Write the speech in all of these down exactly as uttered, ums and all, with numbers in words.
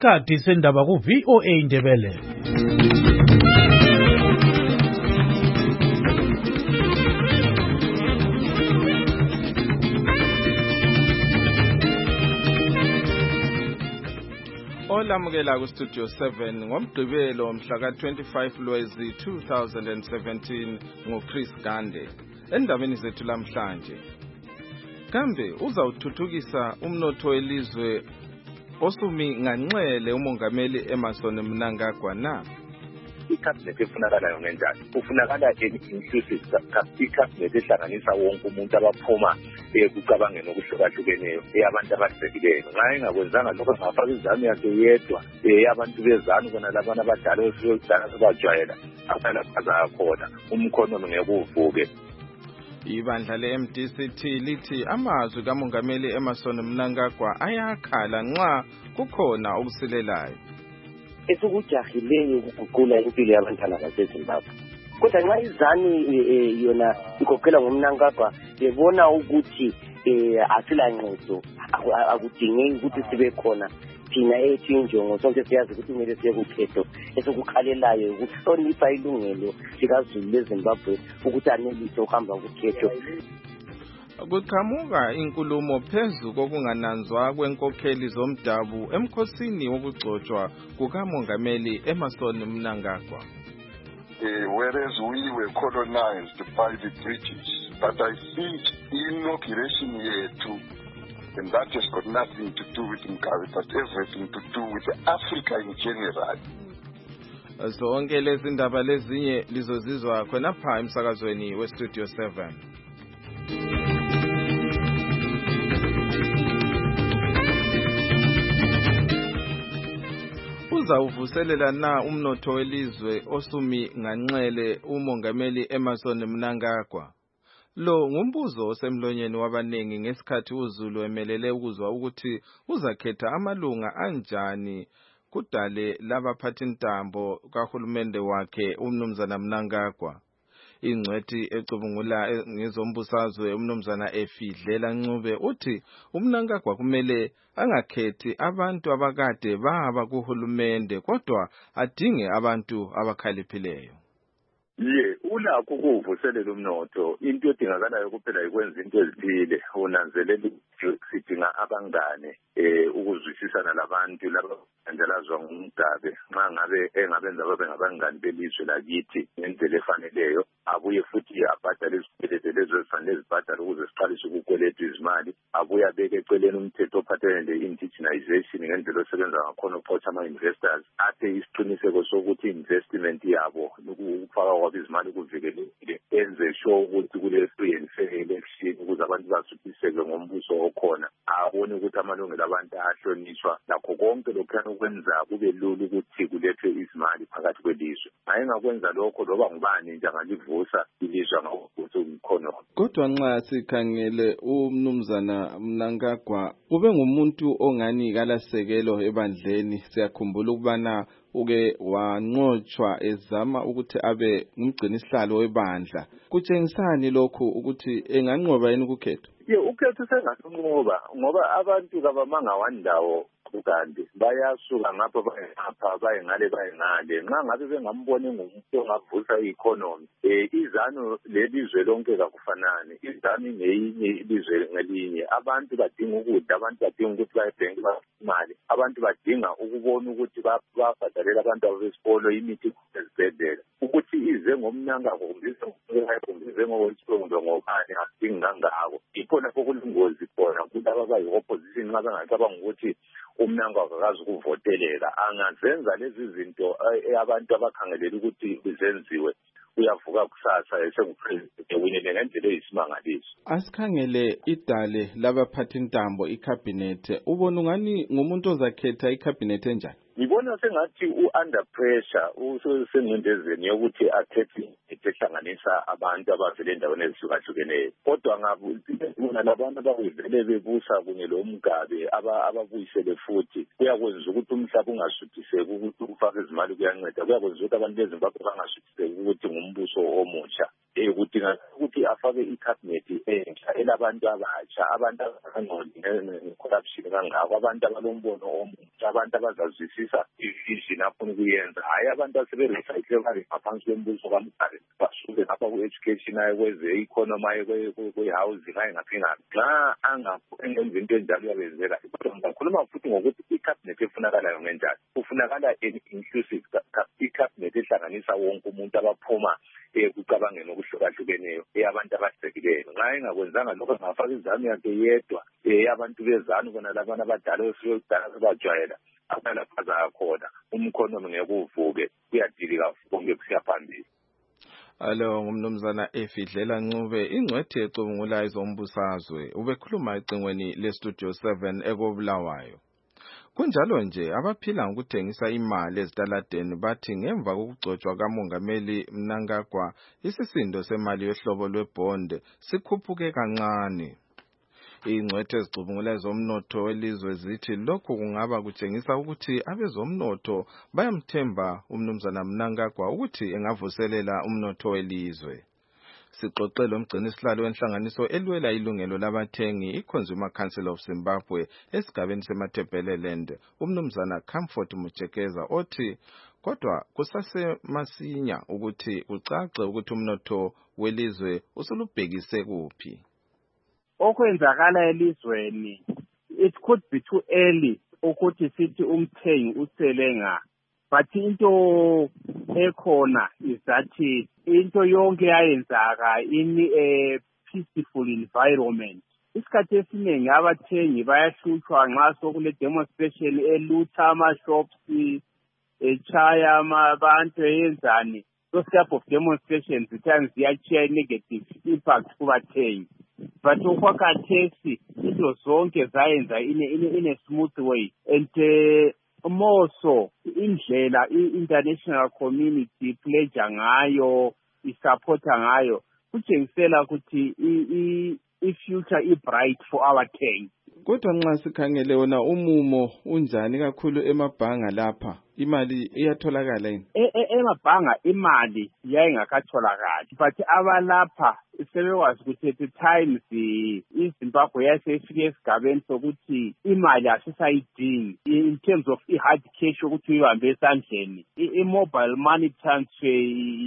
Isikhathi sendaba ku V O A Ndebele. Olamukela ku Studio seven ngomgqibelo mhla ka twenty-five Lwezi two thousand seventeen ngoChris Gande. Endabeni zethu lamhlanje, kambe uzawuthuthukisa umnotho welizwe osumi nganxele umongameli Emmerson Mnangagwa na? I-cabinet efunakalayo ngenjani? Ufunakala inclusive cabinet ehlanganisa wonke umuntu abaphuma ekucabangeni okuhlukahlukeneyo, eyabantu abasekileyo. Nxa engakwenzanga lokho angafaka izami yakhe yedwa, abantu bezanu bona labana abadala osiyodala sebajwayela abalaphaza akhona umkhonomi ngeke uvuke. Ibandla le-M D C T lithi amazwi kamongameli Emmerson Mnangagwa ayakhala nxa kukhona okusilelayo. Esikujahileyo ukuguqula impilo yabantwana baseZimbabwe. Kodwa nxa izani yona ikhokhela ngomNangagwa bebona ukuthi asilancedo, akudingeki ukuthi sibe khona thina ethu injongo sonke siyazi ukuthi kumele siye kukhetho esikukhalelayo ukuhlonipha ilungelo likaZulu leZimbabwe ukuthi anelise ukuhamba kukhetho. Kuqhamuka inkulumo phezu kokungananzwa kwenkokheli zomdabu emkhosini wokugcotshwa kukamongameli Emmerson Mnangagwa. Uh, whereas we were colonized by the British, but I think inauguration here too, and that has got nothing to do with Mugabe, but everything to do with Africa in general. Zonke lezi ndaba lezinye lizozizwa khonapha emsakazweni we Studio seven. Uzawuvuselela na umnotho welizwe osumi nganxele umongameli Emmerson Mnangagwa? Lo ngumbuzo osemlonyeni wabanengi ngesikhathi uZulu emelele ukuzwa ukuthi uzakhetha amalunga anjani kudale labaphathintambo kahulumende wakhe uMnumzana Mnangagwa. Ingcwethi ecubungula ngezombusazwe uMnumzana Efidlela Ncube uthi uMnangagwa kumele angakhethi abantu abakade baba kuhulumende kodwa adinge abantu abakhaliphileyo. Ye ulakho ukuvuselela umnotho. Into edingakalayo kuphela ikwenza into ezithile, unanzelela sidinga abangane eh ukuzwisisana labantu laba endelazwa ngumdabe nxa ngabe engabenza babe ngabangani belizwe lakithi ngendlela efaneleyo, abuye futhi abhadale izikweletu lezo ezifanele zibhadale ukuze siqalise ukukweleta izimali, abuye abeke eceleni umthetho ophathelene le-indigenization ngendlela osebenza ngakhona uphoxa ama-investors, athe isiqiniseko sokuthi investment yabo ukufaka kwabo izimali kuvikelekile, enze sure ukuthi kule free and fair election ukuze abantu basuthiseke ngombuso okhona, abone ukuthi amalungelo abantu ahlonishwa, nakho konke lokhuyana ukwenza kube lula ukuthi kulethwe izimali phakathi kwelizwe. Ayengakwenza lokho loba ngubani nje angalivusa ilizwe ngokuthi umkhono. Kodwa nxa sikhangele uMnumzana Mnangagwa ube ngumuntu ongani kalasekelo ebandleni, siyakhumbula ukubana uke wanqotshwa ezama ukuthi abe ngumgcini sihlalo webandla. Kutshengisani lokho ukuthi enganqoba yini ukukhetho? Ye ukhetho sengasinqoba ngoba abantu kabamanga wandawo kanti bayasuka ngapha bayengapha bayengale bayengale. Nxa ngabe bengambone ngumuntu ongavusa i-economy, eh izanu lelizwe lonke kakufanani, izanu ngeyinye ilizwe ngelinye. Abantu badinga ukudla, abantu badinga ukuthi bayebhenki imali, abantu badinga ukubona ukuthi babhadalela abantu abesikolo imithi ezibhedlela. Ukuthi ize ngomNangagwa kumbize ngowesifundo ngobani asidingi ngangako. Yikho lapho kulingozi khona kulaba abayi-opposition nxa bengacabanga ukuthi uMnangagwa akazi ukuvotelela, angazenza lezi zinto abantu abakhangelela ukuthi zenziwe, uyavuka kusasa esengupresident winele ngendlela eyisimangaliso. Asikhangele idale labaphathintambo icabinet, ubona ungani ngumuntu ozakhetha icabinet enjani? Ngibona sengathi u-under pressure usengcindezeni yokuthi akhethe ehlanganisa abantu abavele endaweni ezihlukahlukeneyo. Kodwa ngabona labantu abavele bebusa kunye loMugabe ababuyisele futhi kuyakwenza ukuthi umhlaba ungasuthiseki ukuthi ukufaka izimali kuyanceda, kuyakwenza ukuthi abantu beZimbabwe bangasuthiseki ukuthi ngumbuso omutsha. eh kudinga ukuthi afake icabinet entsha elabantu abatsha abantu abangqondi corruption kangako abantu abalombono omutsha abantu abazazwisisa ivision afuna ukuyenza hayi abantu aseberecycle bari ngaphansi kwembuso kaMdali basuke ngapha ku-education aye kweze-economy aye kwe-housing aye ngaphi ngaphi xa angenza into enjalo uyabenzela kodwa ngizakhuluma futhi ngokuthi icabinet efunakalayo ngenjani kufunakala inclusive icabinet ehlanganisa wonke umuntu abaphuma ekucabangeni okuhlukahlukeneyo eyabantu abasekileyo nxa engakwenzanga lokho angafaka izanu yakhe yedwa eyabantu bezanu bona labana abadala osiyokudala sebajwayela abalapha zakhona umkhonomi ngeke uvuke kuyadilika konke kusiya phambili. Alo ngumnumzana Efidlela Ncube ingcwethe ecubungula izombusazwe ubekhuluma ecingweni le-Studio seven ekobulawayo. Kunjalo nje abaphila ngokuthengisa imali ezitaladeni bathi ngemva kokugcotshwa kamongameli Mnangagwa isisindo semali yohlobo lwebond sikhuphuke kancane. Ingcwethe ezicubungula ezomnotho welizwe zithi lokhu kungaba kutshengisa ukuthi abezomnotho bayamthemba umnumzana Mnangagwa ukuthi engavuselela umnotho welizwe. Sixoxele umgcinisihlalo wenhlanganiso elwela ilungelo labathengi i-Consumer Council of Zimbabwe esigabeni seMatabeleland umnumzana Comfort Muchekeza othi kodwa kusasemasinya ukuthi ucace ukuthi umnotho welizwe usulubhekise kuphi. Okwenzakala elizweni it could be too early ukuthi sithi umthengi uselenga but into ekhona is that into yonke yayenzaka in a peaceful environment. Isikhathi esiningi abathengi bayahlutshwa nxa sokule demonstration elutha ama-shops echaya abantu eyenzani. Those type of demonstrations at times ziyachaya negative impact kubathengi. But okwakhathesi into zonke zayenza in a, in a smooth way and uh, more so indlela i-international community pledge ngayo isupporta ngayo kutshengisela ukuthi i-future i-bright for our thengi. Kodwa nxa sikhangele wona umumo unjani kakhulu emabhanga lapha imali iyatholakala yini? Emabhanga imali yayingakatholakali but abalapha sebekwazi ukuthi at the times iZimbabwe yasefike esigabeni sokuthi imali asisayidingi in terms of i-hard cash ukuthi uyibambe esandleni i-mobile money transfer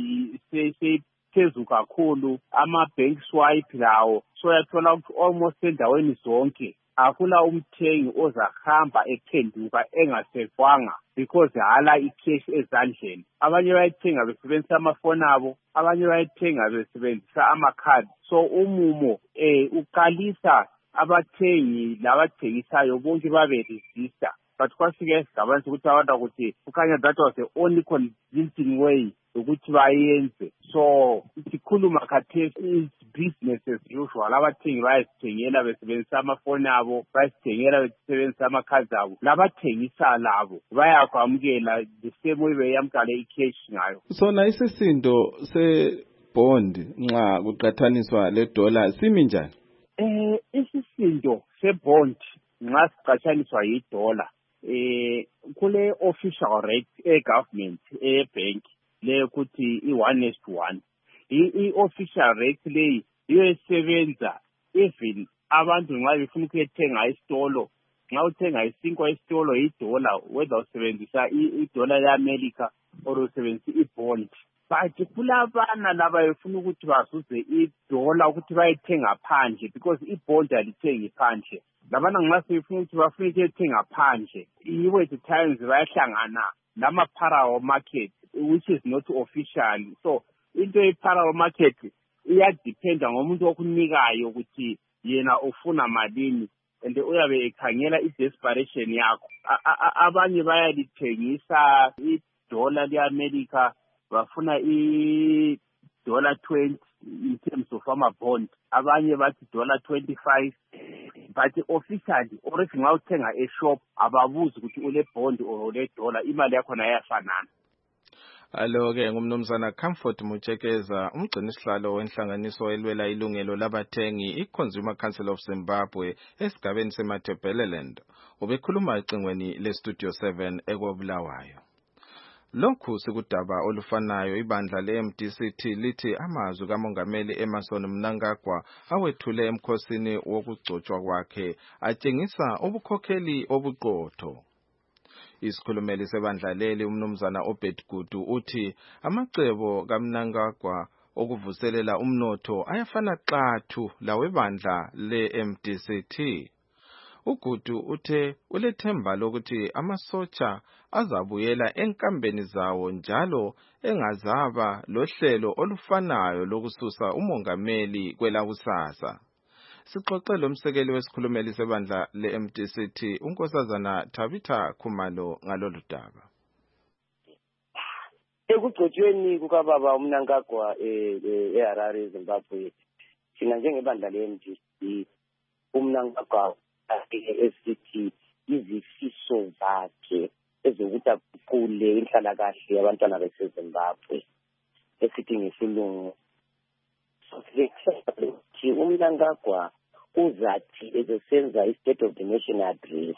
seyiphezulu kakhulu ama-bank swipe lawo so yathola ukuthi almost endaweni zonke akula umthengi ozahamba ephenduka engasevwanga because hala i-cash ezandleni. Abanye bayithenga besebenzisa amafoni abo, abanye bayithenga besebenzisa amakhadi. So umumo eh uqalisa abathengi labathengisayo bonke babe register. But kwafika esigabeni sokuthi abantu ukuthi kukhanya that was the only convincing way ukuthi bayenze. So isikhuluma khathesi is business as usual. Abathengi bayasithengela besebenzisa amafoni abo, bayasithengela besebenzisa amakhadi abo. Labathengisa labo bayakwamukela the same way beyamkala i-cash ngayo. Sona isisindo se-bond nxa kuqathaniswa le dollar simi njani? Eh isisindo se-bond nxa siqathaniswa yi-dollar eh kule official rate e-government e-bank le kuthi i-one is to one. I-official rate leyi iyo esebenza even abantu nxa befuna ukuthenga isitolo nxa uthenga isinkwa isitolo idola whether usebenzisa idola le-America or usebenzisa i-bond. But kulabana laba befuna ukuthi bazuze idola ukuthi bayithenga phandle because i-bond alithengi phandle. Labana nxa sebefuna ukuthi bafuna ukuthenga phandle yibo at times bayahlangana lama-parallel market which is not official. So into ye-parallel market iyadependa ngomuntu okunikayo ukuthi yena ufuna malini and uyabe ekhangela i-desperation yakho. Abanye bayalithengisa idola le-America bafuna i-dollar twenty in terms of ama-bond. Abanye bathi dollar twenty-five but officially or if nxa uthenga e-shop ababuzi ukuthi ule bond or ule dollar imali yakho nayo yafanana. Alo-ke ngumnumzana Comfort Muchekeza umgcinisihlalo wenhlanganiso elwela ilungelo labathengi i-Consumer Council of Zimbabwe esigabeni seMatabeleland ubekhuluma ecingweni le-Studio seven ekobulawayo. Lokhu sikudaba olufanayo ibandla le-M D C T lithi amazwi kaMongameli Emmerson Mnangagwa awethule emkhosini wokugcotshwa kwakhe atshengisa ubukhokheli obuqotho. Isikhulumeli sebandla leli umnumzana Obed Gudu uthi amacebo kaMnangagwa okuvuselela umnotho ayafana xathu lawebandla le-M D C T. Ugudu uthe ulethemba lokuthi amasotsha azabuyela enkambeni zawo njalo engazaba lohlelo olufanayo lokususa umongameli kwelakusasa. Sixoxele umsekeli wesikhulumeli sebandla le-M D C T unkosazana Tabitha Khumalo ngalolu daba. Ekugcotshweni kukababa uMnangagwa eHarare Zimbabwe thina njengebandla le-M D C uMnangagwa esithi izifiso zakhe ezokuthi aguqule inhlalakahle yabantwana baseZimbabwe esithi ngesilungu ukuthi uMnangagwa uzathi ezesenza i-State of the Nation address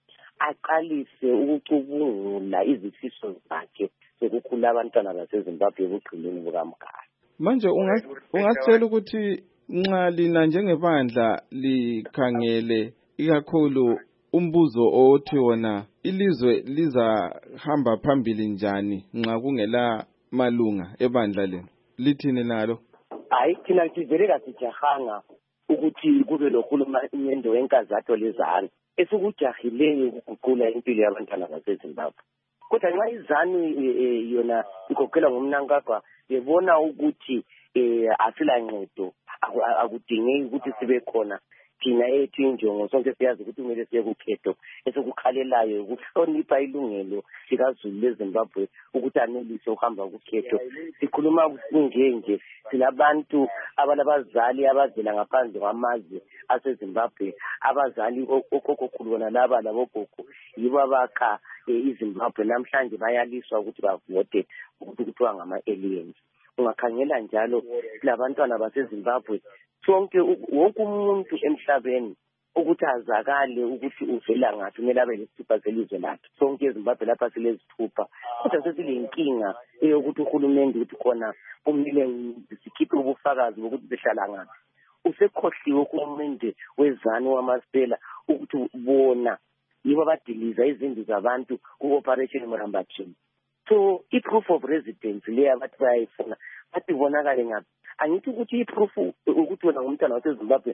aqalise ukucubungula izifiso zakhe zokukhula abantwana baseZimbabwe ekugcineni kukamgaba. Manje ungasitshela ukuthi nxa lina njengebandla likhangele ikakhulu umbuzo othi wona ilizwe lizahamba phambili njani nxa kungela malunga ebandla lenu lithini nalo? Hayi thina sivele kasijahanga ukuthi kube lohulumende wenkazatho lezanu esikujahileyo ukuguqula impilo yabantwana baseZimbabwe. Kodwa nxa izanu yona ikhokhela ngumnankagwa bebona ukuthi asila ncedo akudingeki ukuthi sibe khona thina ethu injongo sonke siyazi ukuthi kumele siye kukhetho esikukhalelayo ukuhlonipha ilungelo likaZulu leZimbabwe ukuthi anelise ukuhamba kukhetho. Sikhuluma kunje nje silabantu abalabazali abavela ngaphandle kwamazwe aseZimbabwe, abazali okhokho bona laba labogogo yibo abakha iZimbabwe namhlanje bayaliswa ukuthi bavote ukuthi kuthiwa ngama-aliens. Ungakhangela njalo labantwana baseZimbabwe sonke wonke umuntu emhlabeni ukuthi azakale ukuthi uvela ngathi kumele abe lesithupha selizwe lakhe. Sonke eZimbabwe lapha silezithupha kodwa sesilenkinga eyokuthi uhulumende ukuthi khona kumele sikhiphe ubufakazi bokuthi behlala ngaphi. Usekhohliwe uhulumende wezanu wamasela ukuthi bona yibo abadiliza izindlu zabantu ku-Operation Murambachini. So i-proof of residence leyo abathi bayayifuna bathi bonakale ngaphi. Angithi ukuthi i-proof ukuthi wena ngumntwana waseZimbabwe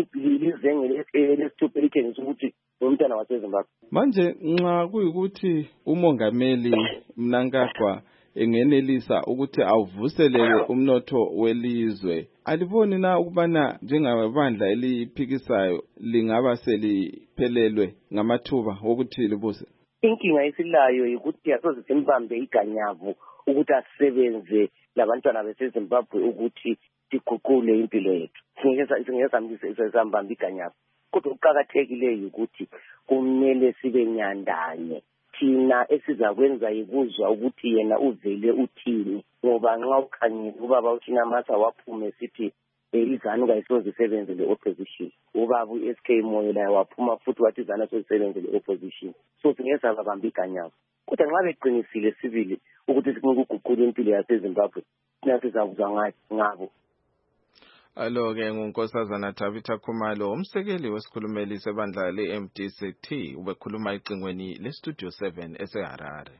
lizenge lesithupha elitshengisa ukuthi ngumntwana waseZimbabwe. Manje nxa kuyikuthi umongameli Mnangagwa engenelisa ukuthi awuvuselele umnotho welizwe, aliboni na ukubana njengabandla eliphikisayo lingaba seliphelelwe ngamathuba wokuthi libuse? Inkinga esilayo ukuthi asoze simbambe iganyavu ukuthi asebenze labantwana baseZimbabwe ukuthi siguqule impilo yethu. Singeza sambambe iganyavu. Kodwa ukuqakathekileyo ukuthi kumele sibe nyandanye. Thina esizakwenza ikuzwa ukuthi yena uvele uthini, ngoba nxa ukhangile ubaba uthina masa waphume sithi izanu kayisoze isebenze le-opposition. Ubaba u-S K Moyo laye waphuma futhi wathi izanu asozisebenze le-opposition. So singeza babambe iganyavu. Kodwa nxa beqinisile sibili ukuthi sifuna ukuguqula impilo yaseZimbabwe thina sizakuzwa ngabo. Alo-ke ngunkosazana Tabitha Khumalo, umsekeli wesikhulumeli sebandla le-M D C T, ubekhuluma ecingweni le-Studio seven eseHarare.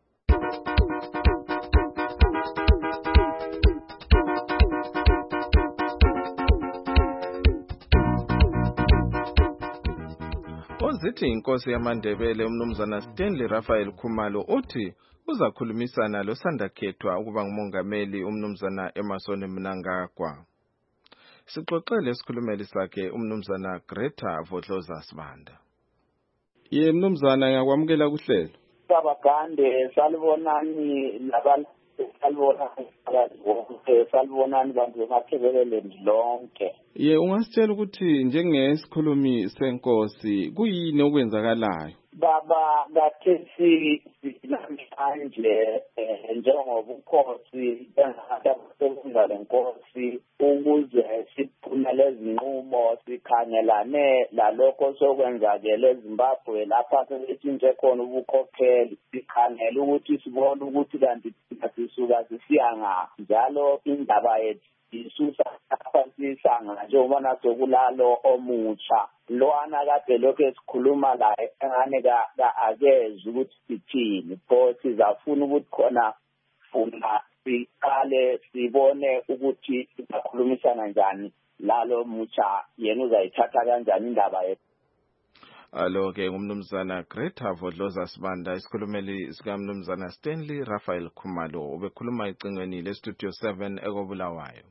Ozithi inkosi yamaNdebele umnumzana Stanley Raphael Khumalo uthi uzakhulumisana losandakhethwa ukuba ngumongameli umnumzana Emmerson Mnangagwa. Sixoxele isikhulumeli sakhe umnumzana Greta Vodloza Sibanda. Ye mnumzana ngiyakwamukela kuhlelo. Sabagande salibonani labantu salibona abazonke salibonani bantu bemathebelele lonke. Ye ungasitshela ukuthi njengesikhulumi senkosi kuyini okwenzakalayo? Baba ngathi namhlanje njengobukhosi bengasebenza lenkosi ukuze siphumele lezinqumo sikhangelane lalokho sokwenzakele eZimbabwe lapha sebetshintshe khona ubukhokheli sikhangele ukuthi sibone ukuthi kanti sisuka sisiya ngaphi njalo indaba yethu isusa sisanga njengoba nasokulalo omutsha lowana kade lokho esikhuluma la engane ka akezwe ukuthi sithini pho sizafuna ukuthi khona funa siqale sibone ukuthi sizakhulumisana njani lalo mutsha yena uzayithatha kanjani indaba yethu. Alo ke umnumzana Greta Vodloza Sibanda isikhulumeli sikamnumzana Stanley Raphael Khumalo ubekhuluma icingweni le Studio seven ekobulawayo.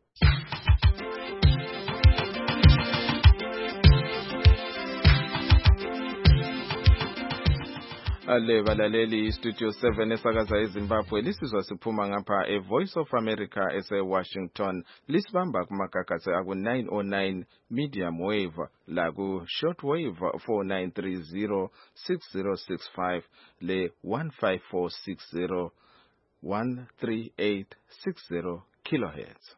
Ale balaleli Studio seven esakaza eZimbabwe lisizwa siphuma ngapha e Voice of America ese Washington lisibamba kumagagasi aku nine oh nine medium wave la ku short wave four nine three zero six zero six five le one five four six zero one three eight six zero kilohertz.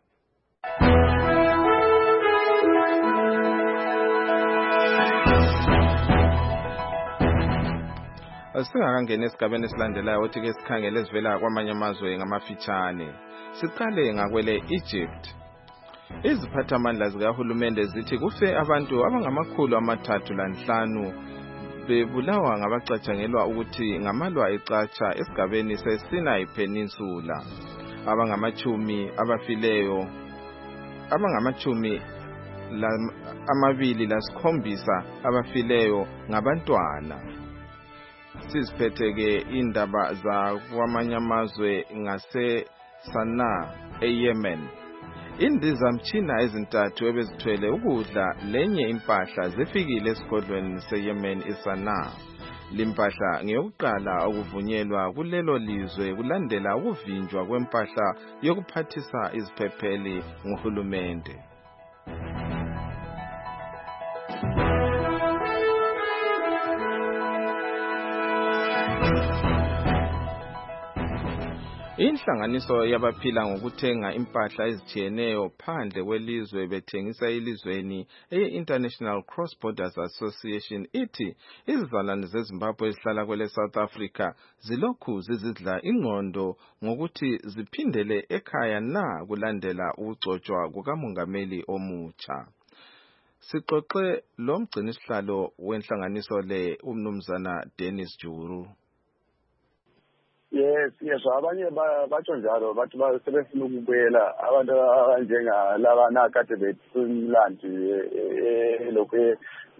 Singakangena esigabeni esilandelayo othi ke sikhangele sivela kwamanye amazwe ngamafitshane. Siqale ngakwele Egypt. Iziphathamandla zikahulumende zithi kufe abantu abangamakhulu amathathu lanhlanu bebulawa ngabacatshangelwa ukuthi ngamalwa ecatsha esigabeni seSinai Peninsula. Abangamachumi abafileyo abangamachumi amabili lasikhombisa abafileyo ngabantwana. Siziphetheke indaba za kwamanye amazwe ngase Sanaa eYemen. Indizamtshina ezintathu ebezithwele ukudla lenye impahla zifikile esigodlweni seYemen eSanaa. Limpahla ngeyokuqala ukuvunyelwa kulelo lizwe kulandela ukuvinjwa kwempahla yokuphathisa iziphepheli ngohulumende. Inhlanganiso yabaphila ngokuthenga impahla ezitshiyeneyo phandle kwelizwe bethengisa elizweni e-International Cross Borders Association ithi izizalwane zeZimbabwe ezihlala kwele South Africa zilokhu zizidla ingqondo ngokuthi ziphindele ekhaya na kulandela ukugcotshwa kukamongameli omutsha. Sixoxe lo mgcinisihlalo wenhlanganiso le umnumzana Dennis Juru. Yes, yes, abanye batsho njalo bathi basebefuna ukubuyela abantu abanjengalaba nakade bethumlandi elokho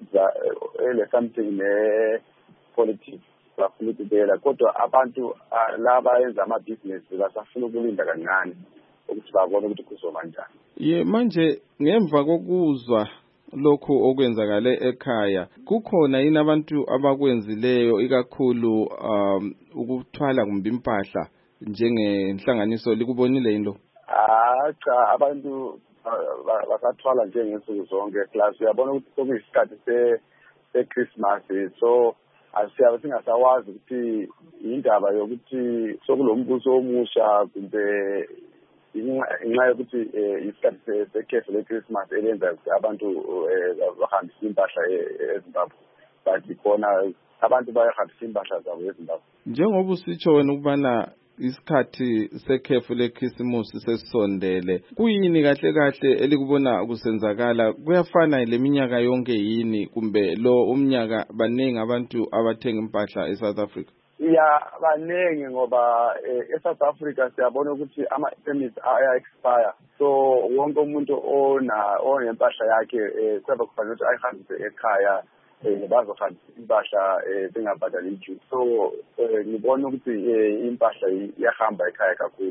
ele something ne politics bafuna ukubuyela kodwa abantu laba enza ama business basafuna ukulinda kancane ukuthi babone ukuthi kuzoba njani. Ye manje ngemva kokuzwa lokho okwenzakale ekhaya kukhona yini abantu abakwenzileyo ikakhulu um ukuthwala kumbe impahla njengenhlanganiso likubonile into? Ah cha abantu basathwala njengensuku zonke class uyabona ukuthi sokuyisikhathi se se Christmas so asiyabe singasawazi ukuthi indaba yokuthi sokulombuso omusha kumbe inxa yokuthi isikhathi sekhefu le-Christmas elenza ukuthi abantu bahambise impahla eZimbabwe but khona abantu bayahambisa impahla zabo eZimbabwe. Njengoba usitsho wena ukubana isikhathi sekhefu le-Christmas sesisondele kuyini kahle kahle elikubona kusenzakala kuyafana leminyaka yonke yini kumbe lo umnyaka baningi abantu abathenga impahla eSouth Africa? Ya baningi ngoba eSouth Africa siyabona ukuthi ama permits aya expire so wonke umuntu ona onempahla yakhe kuba kufanele ukuthi ayihambise ekhaya bazohambisa impahla bengabhadali duty so ngibona ukuthi impahla iyahamba ekhaya kakhulu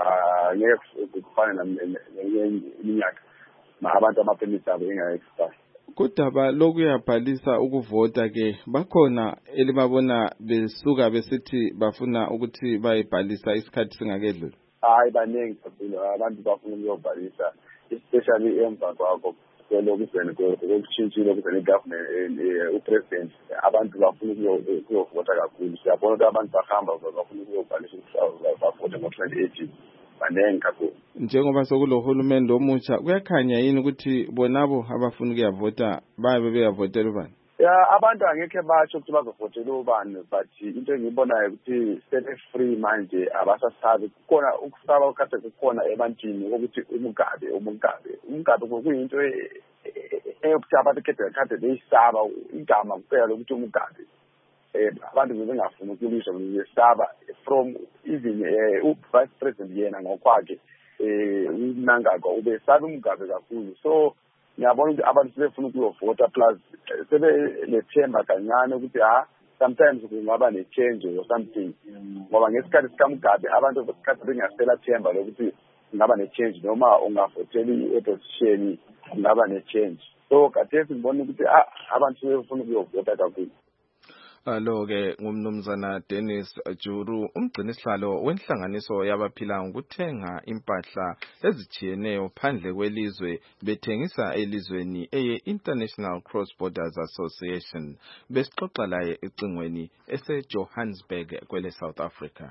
ngeke kufana neminyaka abantu ama permits abo engaya expire. Kudaba lokuyabhalisa ukuvota ke bakhona elibabona besuka besithi bafuna ukuthi bayibhalisa isikhathi singakedluli? Hayi baningi kakhulu abantu bafuna ukuyobhalisa especially emva kwakho lokuzweni kokutshintshile kuzeni government upresident abantu bafuna ukuyovota kakhulu siyabona ukuthi abantu bahamba bafuna ukuyobhalisa ukuthi bavote ngo twenty eighteen baningi kakhulu. njengoba sokulohulumeni lomutsha kuyakhanya yini ukuthi bonabo abafuna ukuyavota babe beyavotela ubani? Ya abantu angeke basho ukuthi bazovotela ubani, but into engiyibonayo ukuthi sele free manje abasasabi. Kukhona ukusaba okade kukhona ebantwini ukuthi umugabe umugabe umugabe kuyinto eyokuthi abantu kade kade beyisaba igama kuphela lokuthi umugabe. Eh abantu bebengafuni ukulishwa besaba from even u-vice president yena ngokwakhe eh uNangagwa ubesaba umugabe kakhulu. So ngiyabona ukuthi abantu sebefuna ukuyovota plus sebelethemba kancane ukuthi ha sometimes kungaba ne-change or something, ngoba ngesikhathi sikamugabe abantu besikhathi bengasela themba lokuthi kungaba ne-change noma ungavotela i-opposition kungaba ne-change. So khathesi ngibona ukuthi abantu sebefuna ukuyovota kakhulu. Alo-ke ngumnumzana Dennis Juru, umgcinisihlalo wenhlanganiso yabaphila ngokuthenga impahla ezitshiyeneyo phandle kwelizwe bethengisa elizweni eye-International Cross Borders Association. Besixoxa laye ecingweni ese-Johannesburg kwele South Africa.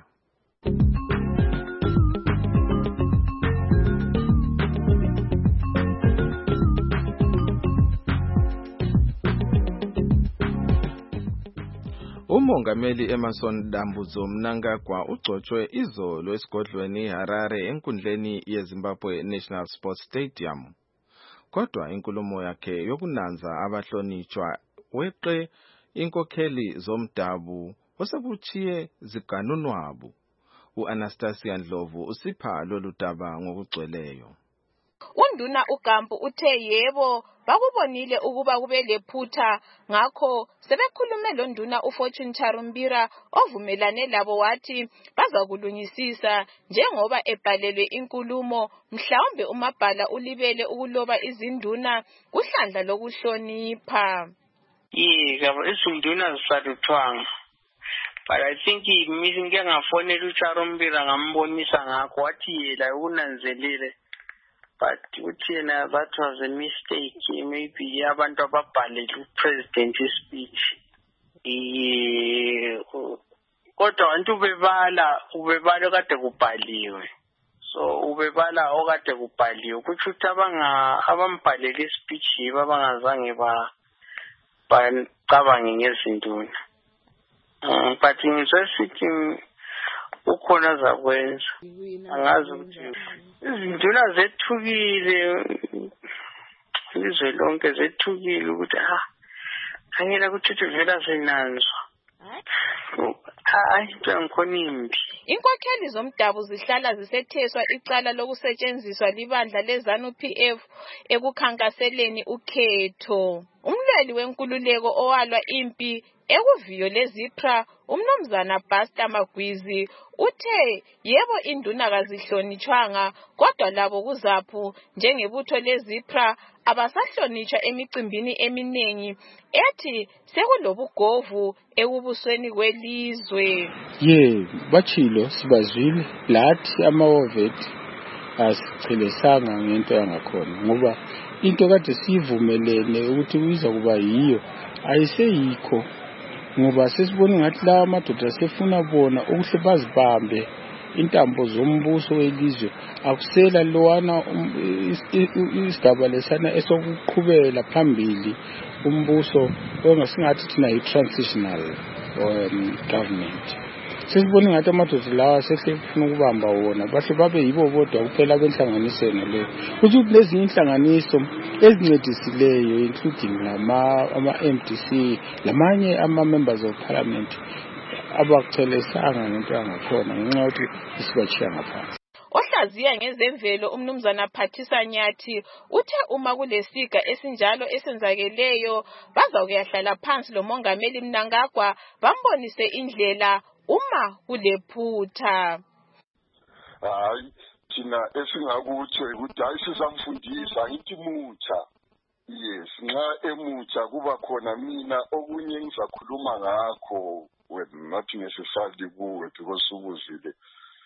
Umongameli Emmerson Dambudzo Mnangagwa ugcotshwe izolo esigodlweni Harare enkundleni yeZimbabwe National Sports Stadium. Kodwa inkulumo yakhe yokunanza abahlonitshwa weqe inkokheli zomdabu osebuchiye ziganunwabu. U-Anastasia Ndlovu usipha lolu daba ngokugcweleyo. Unduna uGambu uthe yebo bakubonile ukuba kube lephutha, ngakho sebekhulume lo nduna uFortune Charumbira ovumelane labo wathi bazakulungisisa njengoba ebhalelwe inkulumo mhlawumbe umabhala ulibele ukuloba izinduna kuhlandla lokuhlonipha. Yeah, izinduna zisaluthwanga. But I think imisi ngeke ngafonela uCharumbira ngambonisa ngakho wathi yela unanzelile. But uthina that was a mistake. Maybe abantu ababhalele upresident speech. Eh kodwa abantu bebala ubebala kade kubhaliwe. So ubebala okade kubhaliwe kuthi ukuthi abanga abambhalele speech abangazange ba bacabange ngezinduna. Um but ngizosithi ukhona zakwenza angazi ukuthi izinduna zethukile izwe lonke zethukile ukuthi ah angela ukuthi vela zinanzwa hayi ngikhona impi. Inkokheli zomdabu zihlala zisetheswa icala lokusetshenziswa libandla leZANU-P F ekukhankaseleni ukhetho. Umlweli wenkululeko owalwa impi ekuviyo leZIPRA umnumzana Buster Magwizi uthe yebo induna kazihlonitshwanga kodwa labo kuzaphu njengebutho leZIPRA abasahlonitshwa emicimbini eminingi ethi sekulobugovu ekubusweni kwelizwe. Ye bachilo sibazwile lathi amawovethi asichelesanga ngento yangakhona ngoba into kade sivumelene ukuthi kuyiza kuba yiyo ayiseyikho, ngoba sesibona ngathi la amadoda sefuna bona ukuhle bazibambe intambo zombuso welizwe. Akusela lowana isigaba lesana esokuqhubela phambili umbuso ongasingathi thina i-transitional um, government. Sesibona ngathi amadoda lawa sesefuna ukubamba wona bahle babe yibo bodwa kuphela benhlanganisweni leyo. Kuthi lezi inhlanganiso ezincedisileyo including lama ama-M D C lamanye ama-members of parliament abakuchelesanga ngento yangakhona ngenxa yokuthi isibachiya ngaphansi. Ohlaziya ngezemvelo umnumzana Phathisa Nyathi uthe uma kulesiga esinjalo esenzakeleyo bazakuyahlala phansi lo mongameli Mnangagwa bambonise indlela uma kulephutha. Hayi thina esingakutsho ukuthi hayi sizamfundisa ngithi mutsha. Yes, nxa emutsha kuba khona mina okunye ngizakhuluma ngakho when not necessarily kuwe because ubuzile.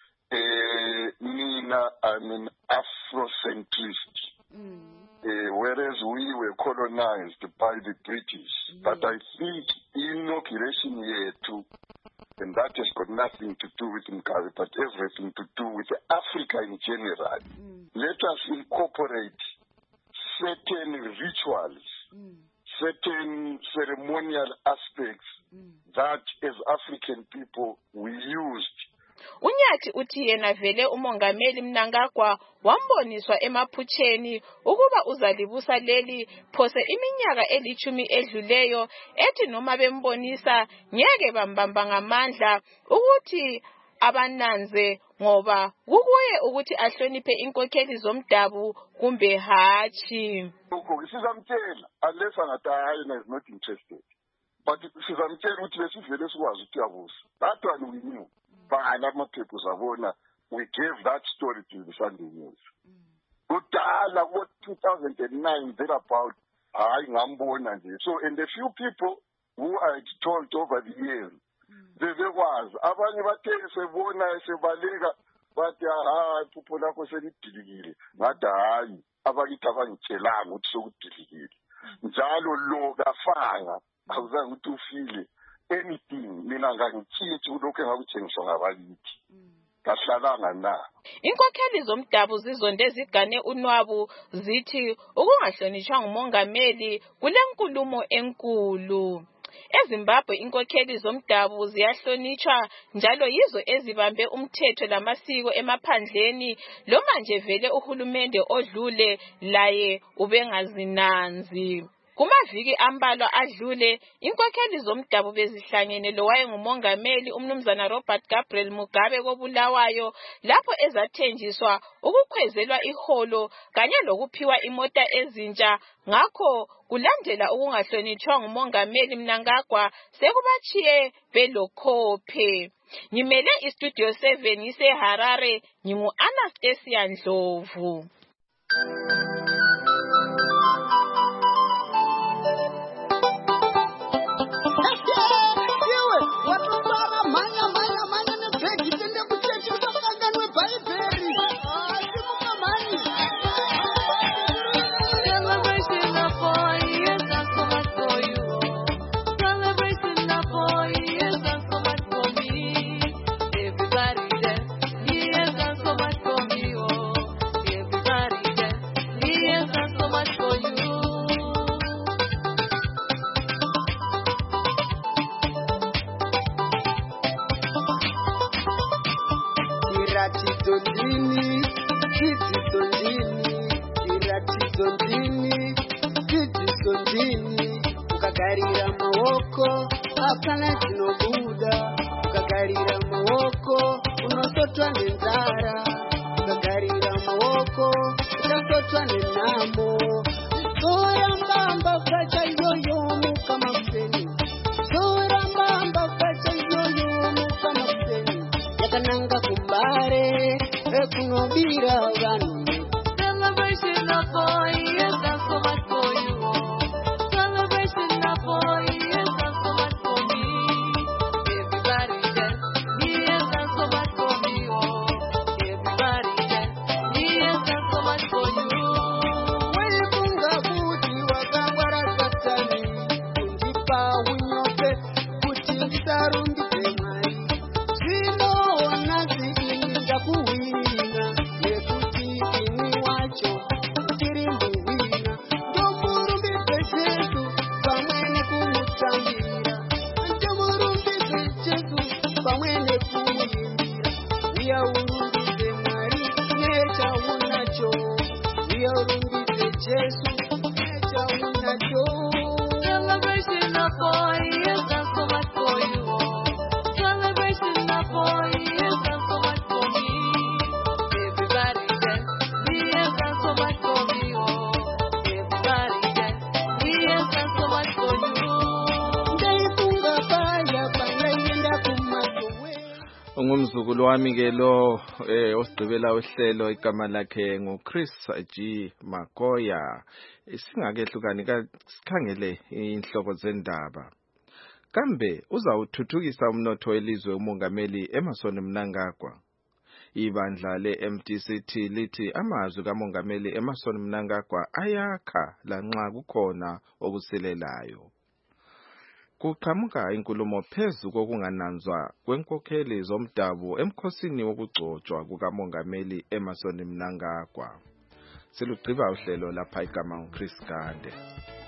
Eh mina I'm an Afrocentrist. Mm. Uh, whereas we were colonized by the British. Mm. But I think inauguration yethu And that has got nothing to do with Mugabe, but everything to do with Africa in general. Mm. Let us incorporate certain rituals, mm. certain ceremonial aspects mm. that as African people we used. Unyathi uthi yena vele umongameli Mnangagwa wamboniswa emaphutsheni ukuba uzalibusa leli phose iminyaka elithumi edluleyo ethi noma bembonisa ngeke bambamba ngamandla ukuthi abananze ngoba kukuye ukuthi ahloniphe inkokheli zomdabu kumbe hatshi. Sizamtshela unless angatayina is not interested. But sizamtshela ukuthi lesivele sikwazi ukuthi yabusa. That one we knew. We gave that story to the Sunday News. Kudala what two thousand nine thereabout hayi ngambona nje. So and the few people who I had told over the years they bekwazi abanye bathe sebona sebaleka bathi ha iphupho lakho selidilikile ngathi hayi abakithi abangitshelanga ukuthi sokudilikile njalo lo kafanga awuzange ukuthi ufile anything mina ngangithithi ulokho engakuthengiswa ngabakithi kahlalanga na. Inkokheli zomdabu zizonde zigane unwabu zithi ukungahlonishwa ngumongameli kule nkulumo enkulu. EZimbabwe inkokheli zomdabu ziyahlonishwa njalo yizo ezibambe umthetho lamasiko emaphandleni lo manje vele uhulumende odlule laye ubengazinanzi. Kumaviki ambalwa adlule inkokheli zomdabu bezihlangene lo wayengumongameli umnumzana Robert Gabriel Mugabe kobulawayo lapho ezathenjiswa ukukhwezelwa iholo kanye lokuphiwa imota ezintsha ngakho kulandela ukungahlonitshwa ngumongameli Mnangagwa sekubachiye belokhophe. Ngimele istudio seven ise Harare ngingu Anastasia Ndlovu. Ukagarira maoko apana chinobuda ukagarira maoko unosotwa nenzara ukagarira maoko unosotwa nenamo Zora mbamba ukacha yoyo muka mapeni Zora mbamba ukacha yoyo muka mapeni Yakananga kumbare ekunobira vanu Celebration of boy yes that's so much for you Celebration of boy yes that's so much for me Everybody dance yes that's so much for me oh Everybody dance yes that's so much for you Wefunga kuti wakangwara satani kundipa unyope kuti ndisarumbidze Mwari zvinoona zvidini ndakuhwina nekuti ini wacho ndiri muhwina ndomurumbidze Jesu pamwe nekumutambira ndomurumbidze Jesu pamwe nekumuimbira uya urumbidze Mwari nechaunacho uya urumbidze Jesu nechaunacho Celebration of boy yes that's so much for you oh. Celebration of boy yes that's so much for me Everybody dance yes that's so much for me oh Everybody dance yes that's so much for you Ndaifunga paya pangayenda kumasowe Ungumzukulu wami ke lo eh osigcibela uhlelo igama lakhe nguChris G Makoya. Singakehlukani ka sikhangele inhloko zendaba. Kambe uzawuthuthukisa umnotho welizwe umongameli Emmerson Mnangagwa. Ibandla le-M D C T lithi amazwi kamongameli Emmerson Mnangagwa ayakha lanxa kukhona okusilelayo. kuqhamuka inkulumo phezu kokungananzwa kwenkokheli zomdabu emkhosini wokugcotshwa kukamongameli Emmerson Mnangagwa. Silugqiba uhlelo lapha igama uChris Gande.